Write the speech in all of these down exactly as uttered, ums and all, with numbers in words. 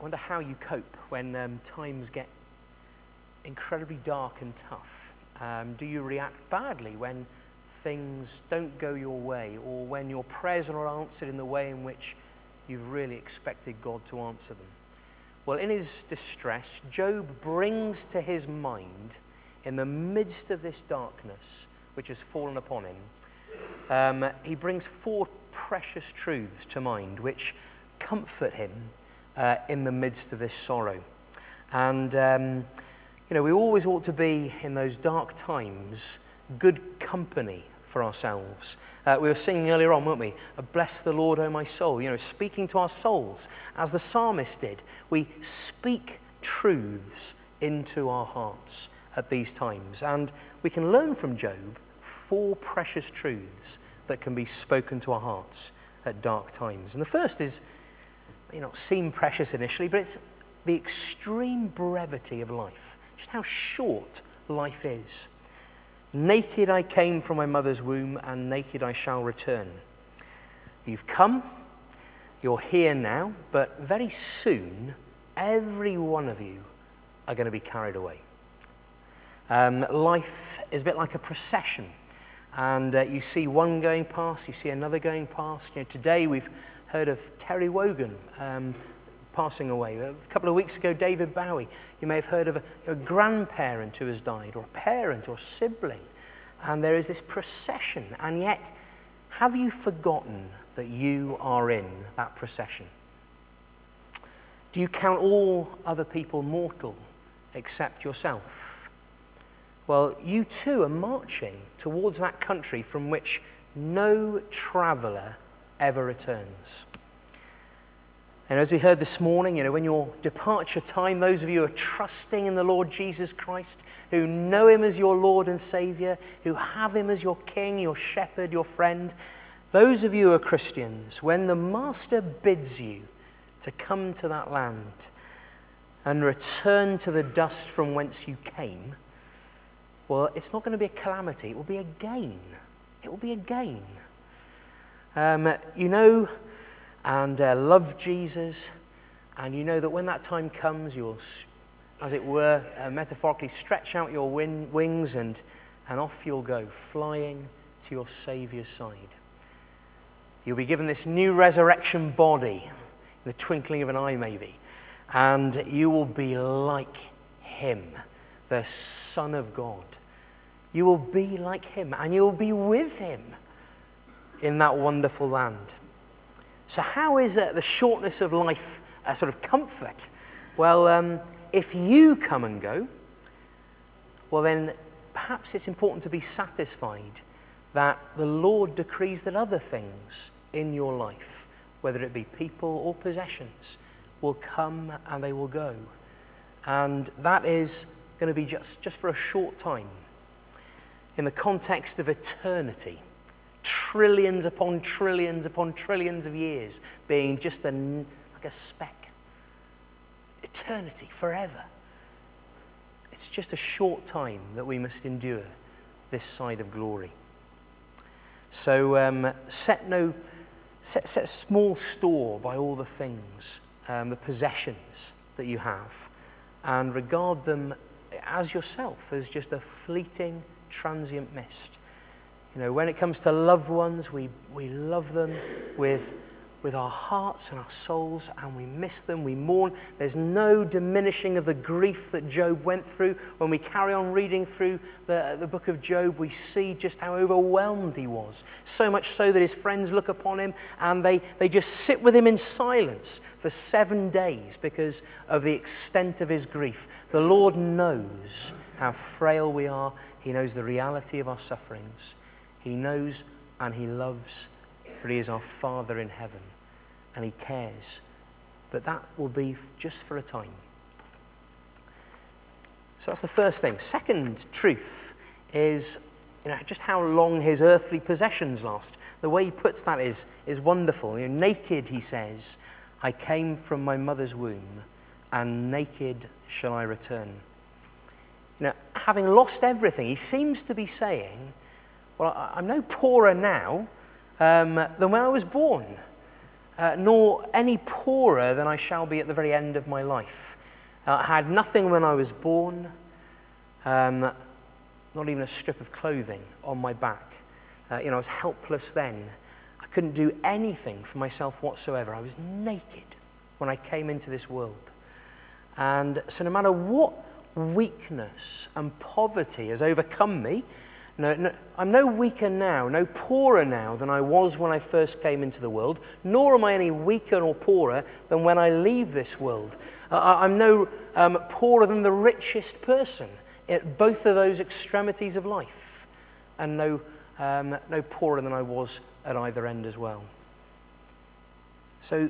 wonder how you cope when um, times get incredibly dark and tough. Um, do you react badly when things don't go your way, or when your prayers are not answered in the way in which you've really expected God to answer them? Well, in his distress, Job brings to his mind, in the midst of this darkness which has fallen upon him, um, he brings four precious truths to mind which comfort him uh, in the midst of this sorrow. And, um, you know, we always ought to be, in those dark times, good company for ourselves. Uh, we were singing earlier on, weren't we? Bless the Lord, O my soul. You know, speaking to our souls, as the psalmist did. We speak truths into our hearts at these times. And we can learn from Job four precious truths that can be spoken to our hearts at dark times. And the first is, you know, seem precious initially, but it's the extreme brevity of life. Just how short life is. Naked I came from my mother's womb, and naked I shall return. You've come, you're here now, but very soon, every one of you are going to be carried away. Um, life is a bit like a procession, and uh, you see one going past, you see another going past. You know, today we've heard of Terry Wogan um, passing away. A couple of weeks ago, David Bowie. You may have heard of a, a grandparent who has died, or a parent, or a sibling. And there is this procession. And yet, have you forgotten that you are in that procession? Do you count all other people mortal except yourself? Well, you too are marching towards that country from which no traveller ever returns. And as we heard this morning, you know, when your departure time, those of you who are trusting in the Lord Jesus Christ, who know him as your Lord and Saviour, who have him as your King, your shepherd, your friend, those of you who are Christians, when the Master bids you to come to that land and return to the dust from whence you came, well, it's not going to be a calamity, it will be a gain. It will be a gain. Um, you know... and uh, love Jesus, and you know that when that time comes, you'll, as it were, uh, metaphorically stretch out your win- wings and, and off you'll go, flying to your Saviour's side. You'll be given this new resurrection body, in the twinkling of an eye maybe, and you will be like him, the Son of God. You will be like him, and you will be with him in that wonderful land. So how is uh, the shortness of life a sort of comfort? Well, um, if you come and go, well then perhaps it's important to be satisfied that the Lord decrees that other things in your life, whether it be people or possessions, will come and they will go. And that is going to be just, just for a short time. In the context of eternity, trillions upon trillions upon trillions of years being just a, like a speck. Eternity, forever. It's just a short time that we must endure this side of glory. So um, set no, set, set small store by all the things, um, the possessions that you have, and regard them as yourself, as just a fleeting, transient mist. You know, when it comes to loved ones, we, we love them with, with our hearts and our souls, and we miss them, we mourn. There's no diminishing of the grief that Job went through. When we carry on reading through the, the book of Job, we see just how overwhelmed he was. So much so that his friends look upon him and they, they just sit with him in silence for seven days because of the extent of his grief. The Lord knows how frail we are. He knows the reality of our sufferings. He knows and he loves, for he is our Father in heaven, and he cares. But that will be just for a time. So that's the first thing. Second truth is, you know, just how long his earthly possessions last. The way he puts that is, is wonderful. You know, naked, he says, I came from my mother's womb, and naked shall I return. You know, having lost everything, he seems to be saying, well, I'm no poorer now um, than when I was born. uh, nor any poorer than I shall be at the very end of my life. Uh, I had nothing when I was born, um, not even a strip of clothing on my back. Uh, you know, I was helpless then. I couldn't do anything for myself whatsoever. I was naked when I came into this world. And so no matter what weakness and poverty has overcome me, no, no, I'm no weaker now, no poorer now than I was when I first came into the world, nor am I any weaker or poorer than when I leave this world. Uh, I'm no um, poorer than the richest person at both of those extremities of life, and no, um, no poorer than I was at either end as well. So,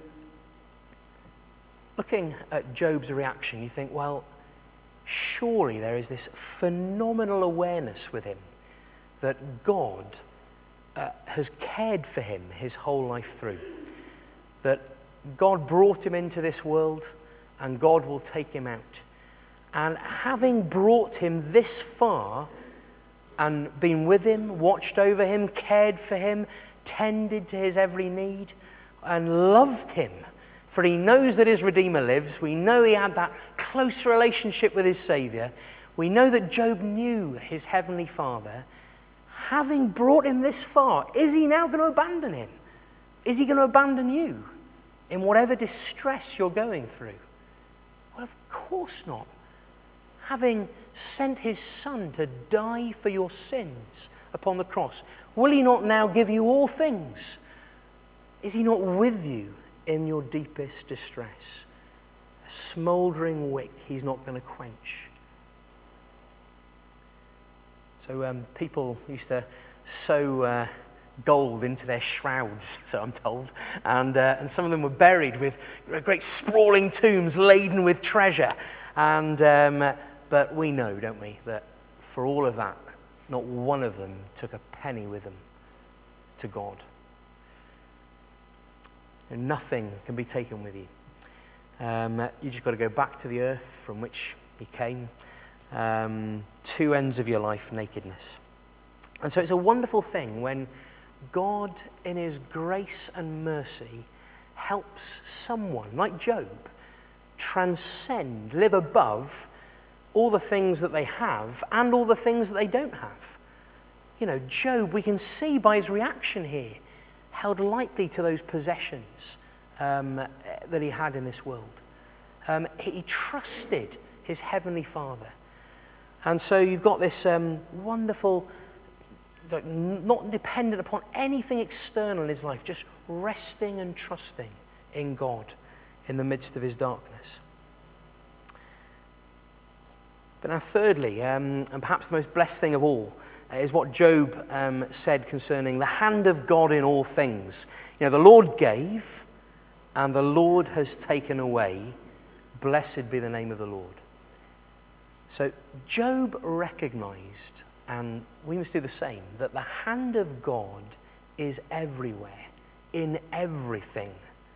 looking at Job's reaction, you think, well, surely there is this phenomenal awareness with him that God uh, has cared for him his whole life through. That God brought him into this world and God will take him out. And having brought him this far and been with him, watched over him, cared for him, tended to his every need, and loved him, for he knows that his Redeemer lives. We know he had that close relationship with his Saviour. We know that Job knew his heavenly Father. Having brought him this far, is he now going to abandon him? Is he going to abandon you in whatever distress you're going through? Well, of course not. Having sent his Son to die for your sins upon the cross, will he not now give you all things? Is he not with you in your deepest distress? A smouldering wick he's not going to quench. So um, people used to sew uh, gold into their shrouds, so I'm told, and, uh, and some of them were buried with great sprawling tombs laden with treasure. And um, but we know, don't we, that for all of that, not one of them took a penny with them to God. And nothing can be taken with you. Um, you just got to go back to the earth from which you came. Um, two ends of your life, nakedness. And so it's a wonderful thing when God, in his grace and mercy, helps someone like Job transcend, live above all the things that they have and all the things that they don't have. You know, Job, we can see by his reaction here, held lightly to those possessions um, that he had in this world. Um, he trusted his heavenly Father. And so you've got this um, wonderful, not dependent upon anything external in his life, just resting and trusting in God in the midst of his darkness. But now thirdly, um, and perhaps the most blessed thing of all, uh, is what Job um, said concerning the hand of God in all things. You know, the Lord gave, and the Lord has taken away. Blessed be the name of the Lord. So Job recognized, and we must do the same, that the hand of God is everywhere, in everything.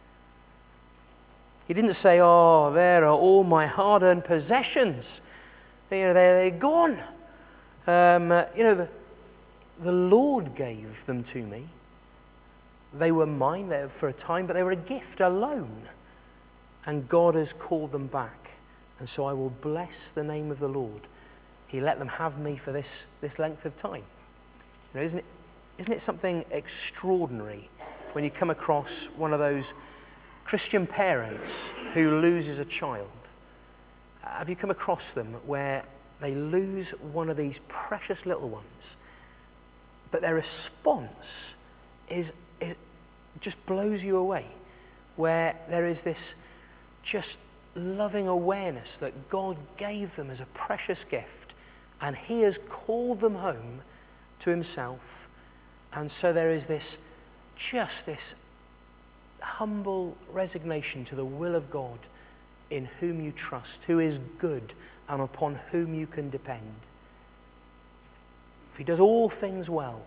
He didn't say, oh, there are all my hard-earned possessions. You know, they're, they're gone. Um, uh, you know, the, the Lord gave them to me. They were mine they were for a time, but they were a gift, a loan. And God has called them back. And so I will bless the name of the Lord. He let them have me for this, this length of time. You know, isn't it, isn't it something extraordinary when you come across one of those Christian parents who loses a child? Have you come across them where they lose one of these precious little ones, but their response is, is just blows you away, where there is this just loving awareness that God gave them as a precious gift, and he has called them home to himself. And so there is this, just this humble resignation to the will of God, in whom you trust, who is good and upon whom you can depend. If he does all things well,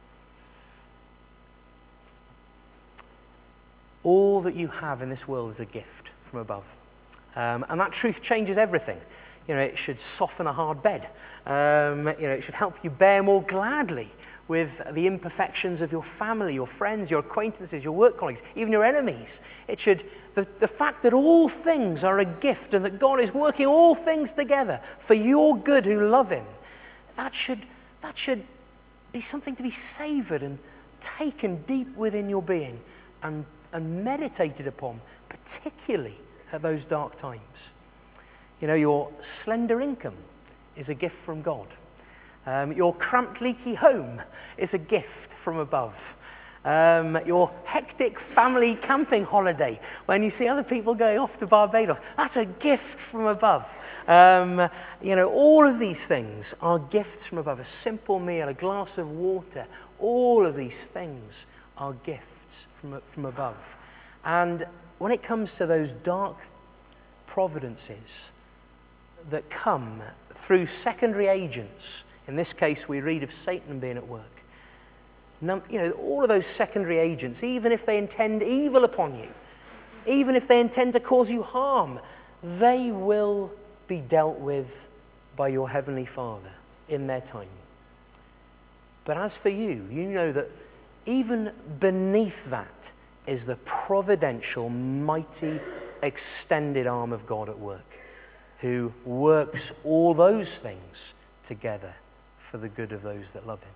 all that you have in this world is a gift from above. Um, and that truth changes everything. You know, it should soften a hard bed. Um, you know, it should help you bear more gladly with the imperfections of your family, your friends, your acquaintances, your work colleagues, even your enemies. It should, the, the fact that all things are a gift and that God is working all things together for your good who love him, that should, that should be something to be savoured and taken deep within your being and, and meditated upon, particularly at those dark times. You know, your slender income is a gift from God. Um, your cramped, leaky home is a gift from above. Um, your hectic family camping holiday, when you see other people going off to Barbados, that's a gift from above. Um, you know, all of these things are gifts from above. A simple meal, a glass of water, all of these things are gifts from, from above. And when it comes to those dark providences that come through secondary agents, in this case we read of Satan being at work, Num, you know, all of those secondary agents, even if they intend evil upon you, even if they intend to cause you harm, they will be dealt with by your Heavenly Father in their time. But as for you, you know that even beneath that is the providential, mighty, extended arm of God at work, who works all those things together for the good of those that love him.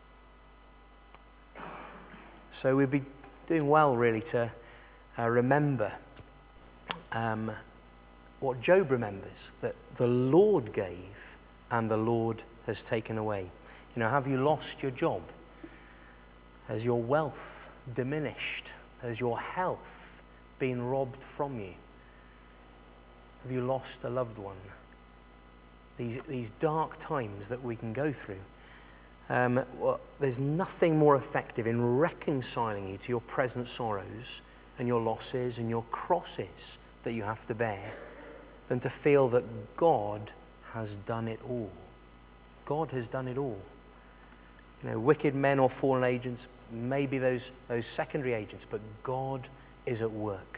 So we'd be doing well, really, to uh, remember um, what Job remembers, that the Lord gave and the Lord has taken away. You know, have you lost your job? Has your wealth diminished? Has your health been robbed from you? Have you lost a loved one? These, these dark times that we can go through. Um, well, there's nothing more effective in reconciling you to your present sorrows and your losses and your crosses that you have to bear than to feel that God has done it all. God has done it all. You know, wicked men or fallen agents, maybe those, those secondary agents, but God is at work.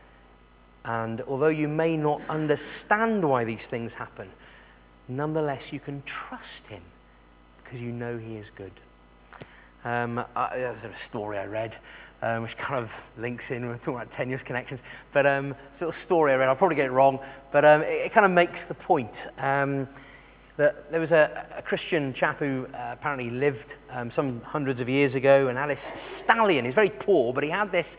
And although you may not understand why these things happen, nonetheless you can trust him because you know he is good. Um, I, there was a story I read um, which kind of links in, we're talking about tenuous connections, but um, it's a little story I read, I'll probably get it wrong, but um, it, it kind of makes the point. Um, that there was a, a Christian chap who uh, apparently lived um, some hundreds of years ago and had this stallion. He's very poor, but he had this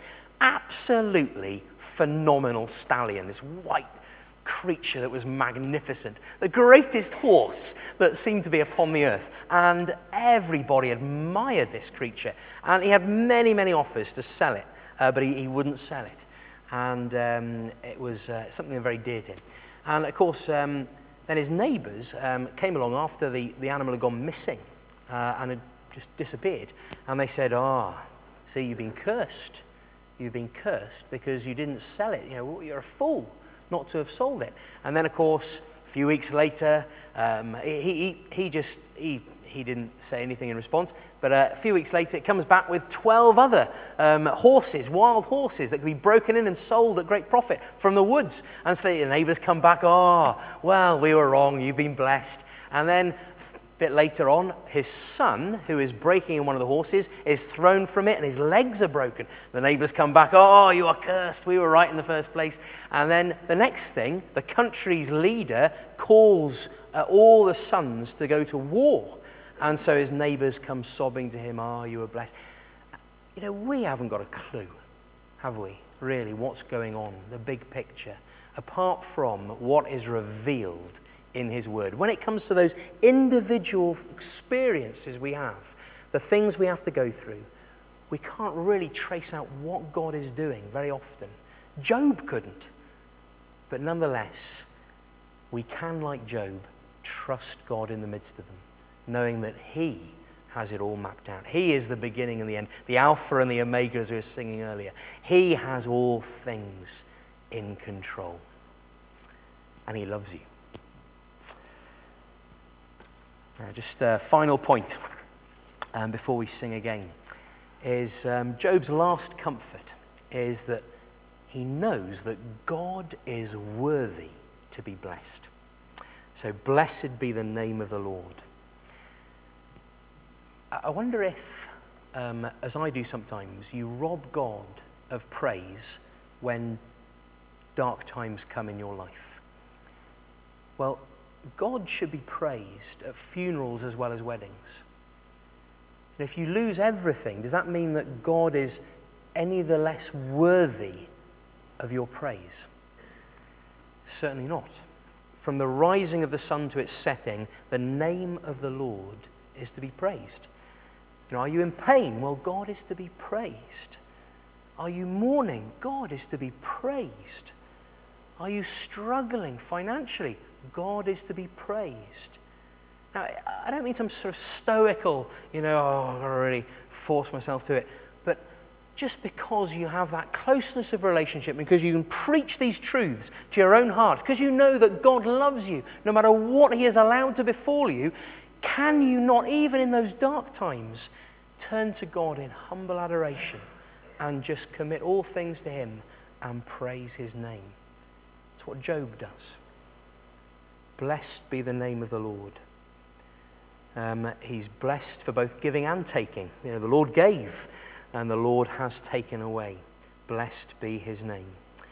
absolutely phenomenal stallion, this white creature that was magnificent, the greatest horse that seemed to be upon the earth, and everybody admired this creature, and he had many many offers to sell it, uh, but he, he wouldn't sell it, and um, it was uh, something very dear to him. And of course um, then his neighbours um, came along after the, the animal had gone missing uh, and had just disappeared, and they said, ah, oh, see, you've been cursed you've been cursed because you didn't sell it, you know, you're a fool not to have sold it. And then, of course, a few weeks later, um, he, he, he just, he, he didn't say anything in response, but uh, a few weeks later, it comes back with twelve other um, horses, wild horses, that could be broken in and sold at great profit from the woods. And so the neighbours come back, oh, well, we were wrong, you've been blessed. And then a bit later on, his son, who is breaking in one of the horses, is thrown from it and his legs are broken. The neighbours come back, oh, you are cursed, we were right in the first place. And then the next thing, the country's leader calls uh, all the sons to go to war. And so his neighbours come sobbing to him, oh, you were blessed. You know, we haven't got a clue, have we, really, what's going on, the big picture, apart from what is revealed in his word. When it comes to those individual experiences we have, the things we have to go through, we can't really trace out what God is doing very often. Job couldn't. But nonetheless, we can, like Job, trust God in the midst of them, knowing that he has it all mapped out. He is the beginning and the end, the Alpha and the Omega, as we were singing earlier. He has all things in control. And he loves you. Uh, just a final point um, before we sing again is um, Job's last comfort is that he knows that God is worthy to be blessed. So blessed be the name of the Lord. I wonder if, um, as I do sometimes, you rob God of praise when dark times come in your life. Well, God should be praised at funerals as well as weddings. And if you lose everything, does that mean that God is any the less worthy of your praise? Certainly not. From the rising of the sun to its setting, the name of the Lord is to be praised. You know, are you in pain? Well, God is to be praised. Are you mourning? God is to be praised. Are you struggling financially? God is to be praised. Now, I don't mean some sort of stoical, you know, oh, I've got to really force myself to it. But just because you have that closeness of relationship, because you can preach these truths to your own heart, because you know that God loves you, no matter what he has allowed to befall you, can you not, even in those dark times, turn to God in humble adoration and just commit all things to him and praise his name? That's what Job does. Blessed be the name of the Lord. Um, he's blessed for both giving and taking. You know, the Lord gave, and the Lord has taken away. Blessed be his name.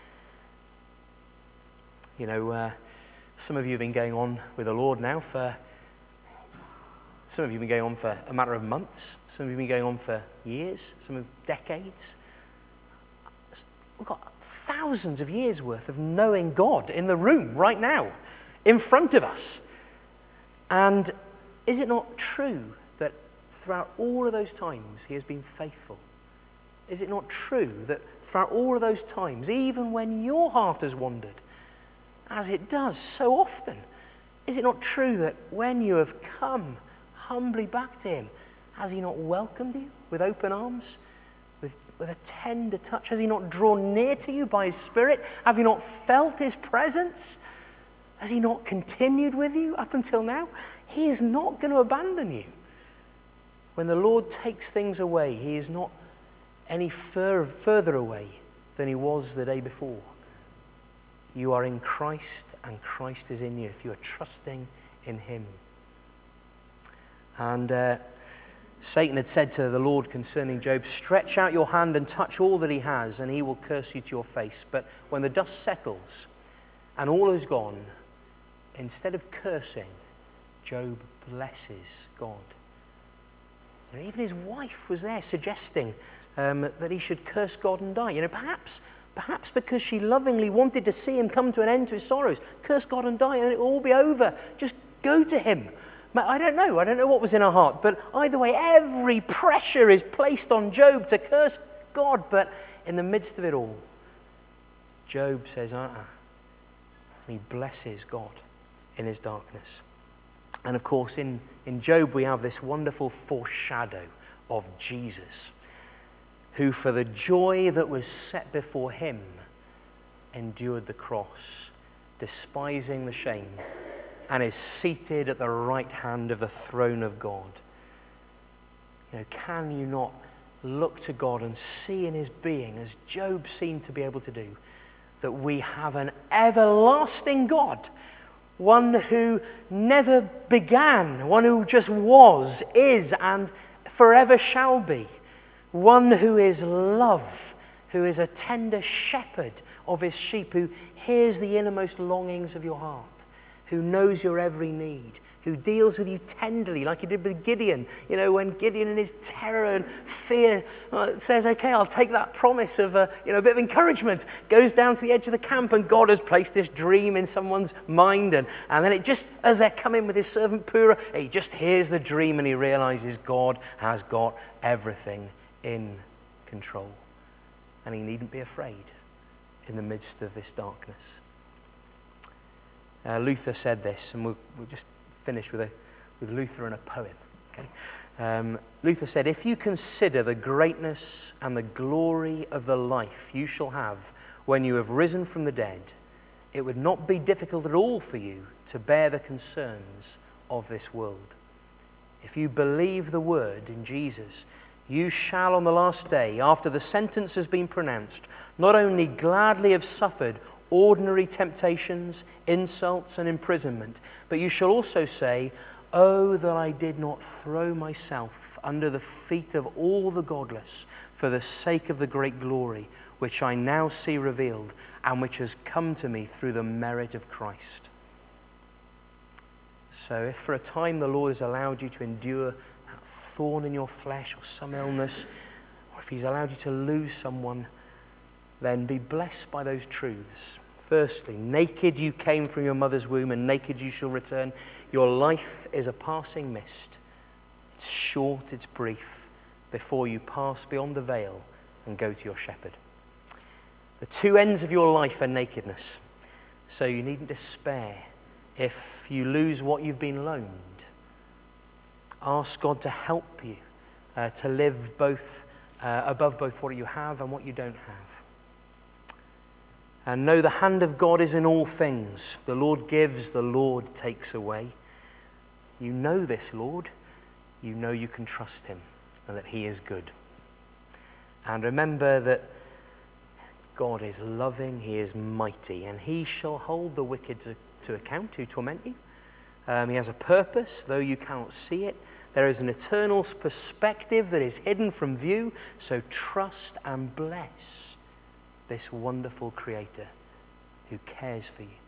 You know, uh, some of you have been going on with the Lord now for, some of you have been going on for a matter of months. Some of you have been going on for years, some of decades. We've got thousands of years worth of knowing God in the room right now, in front of us. And is it not true that throughout all of those times he has been faithful? Is it not true that throughout all of those times, even when your heart has wandered, as it does so often, is it not true that when you have come humbly back to him, has he not welcomed you with open arms, with, with a tender touch? Has he not drawn near to you by his Spirit? Have you not felt his presence? Has he not continued with you up until now? He is not going to abandon you. When the Lord takes things away, he is not any fur, further away than he was the day before. You are in Christ, and Christ is in you if you are trusting in him. And uh, Satan had said to the Lord concerning Job, stretch out your hand and touch all that he has, and he will curse you to your face. But when the dust settles and all is gone, instead of cursing, Job blesses God. And even his wife was there suggesting um, that he should curse God and die. You know, perhaps, perhaps because she lovingly wanted to see him come to an end to his sorrows. Curse God and die, and it will all be over. Just go to him. I don't know. I don't know what was in her heart. But either way, every pressure is placed on Job to curse God. But in the midst of it all, Job says, uh-uh. And he blesses God in his darkness. And of course, in, in Job, we have this wonderful foreshadow of Jesus, who for the joy that was set before him endured the cross, despising the shame, and is seated at the right hand of the throne of God. You know, can you not look to God and see in his being, as Job seemed to be able to do, that we have an everlasting God, one who never began, one who just was, is, and forever shall be, one who is love, who is a tender shepherd of his sheep, who hears the innermost longings of your heart, who knows your every need, who deals with you tenderly like he did with Gideon. You know, when Gideon in his terror and fear uh, says, okay, I'll take that promise of uh, you know, a bit of encouragement, goes down to the edge of the camp, and God has placed this dream in someone's mind, and, and then it just, as they're coming with his servant Purah, he just hears the dream and he realizes God has got everything in control. And he needn't be afraid in the midst of this darkness. Uh, Luther said this, and we'll, we'll just finish with, a, with Luther and a poem. Okay? Um, Luther said, if you consider the greatness and the glory of the life you shall have when you have risen from the dead, it would not be difficult at all for you to bear the concerns of this world. If you believe the word in Jesus, you shall on the last day, after the sentence has been pronounced, not only gladly have suffered ordinary temptations, insults, and imprisonment, but you shall also say, oh, that I did not throw myself under the feet of all the godless for the sake of the great glory which I now see revealed and which has come to me through the merit of Christ. So if for a time the Lord has allowed you to endure that thorn in your flesh or some illness, or if he's allowed you to lose someone, then be blessed by those truths. Firstly, naked you came from your mother's womb, and naked you shall return. Your life is a passing mist. It's short, it's brief, before you pass beyond the veil and go to your shepherd. The two ends of your life are nakedness, so you needn't despair if you lose what you've been loaned. Ask God to help you uh, to live both uh, above both what you have and what you don't have. And know the hand of God is in all things. The Lord gives, the Lord takes away. You know this, Lord. You know you can trust him and that he is good. And remember that God is loving, he is mighty, and he shall hold the wicked to, to account who torment you. Um, he has a purpose, though you cannot see it. There is an eternal perspective that is hidden from view, so trust and bless this wonderful Creator who cares for you.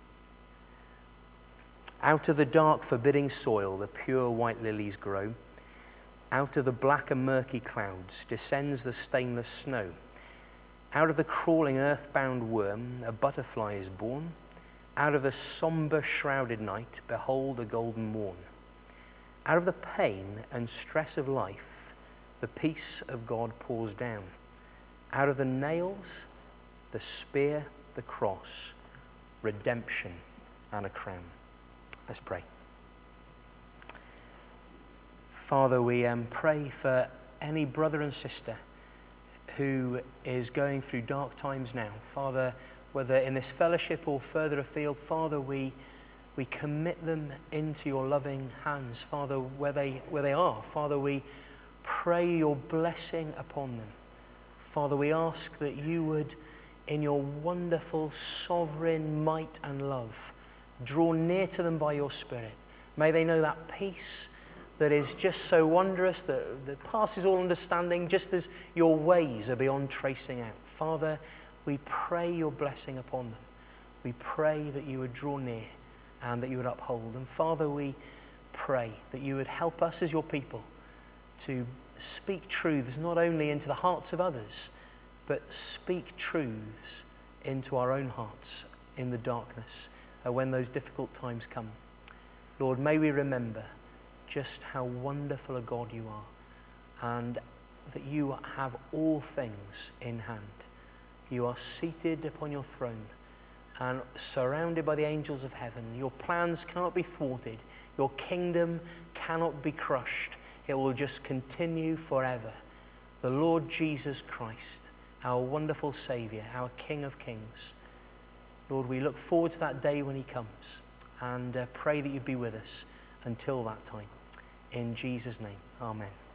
Out of the dark, forbidding soil, the pure white lilies grow. Out of the black and murky clouds descends the stainless snow. Out of the crawling earthbound worm, a butterfly is born. Out of the somber shrouded night, behold a golden morn. Out of the pain and stress of life, the peace of God pours down. Out of the nails, the spear, the cross, redemption, and a crown. Let's pray. Father, we um, pray for any brother and sister who is going through dark times now. Father, whether in this fellowship or further afield, Father, we we commit them into your loving hands. Father, where they where they are, Father, we pray your blessing upon them. Father, we ask that you would, in your wonderful sovereign might and love, draw near to them by your Spirit. May they know that peace that is just so wondrous, that, that passes all understanding, just as your ways are beyond tracing out. Father, we pray your blessing upon them. We pray that you would draw near and that you would uphold. And Father, we pray that you would help us as your people to speak truths not only into the hearts of others, but speak truths into our own hearts in the darkness uh, when those difficult times come. Lord, may we remember just how wonderful a God you are, and that you have all things in hand. You are seated upon your throne and surrounded by the angels of heaven. Your plans cannot be thwarted. Your kingdom cannot be crushed. It will just continue forever. The Lord Jesus Christ, our wonderful Savior, our King of Kings. Lord, we look forward to that day when he comes, and uh, pray that you'd be with us until that time. In Jesus' name, amen.